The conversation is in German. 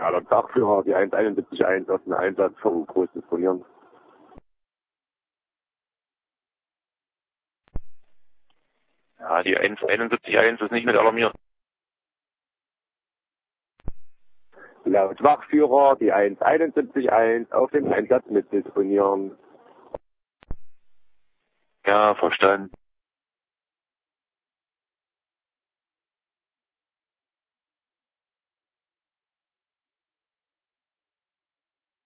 Ja, laut Sachführer die 171 auf den Einsatz vom Groß disponieren. Ja, die 171 ist nicht mit alarmiert. Laut Wachführer die 171 auf den Einsatz mit disponieren. Ja, verstanden.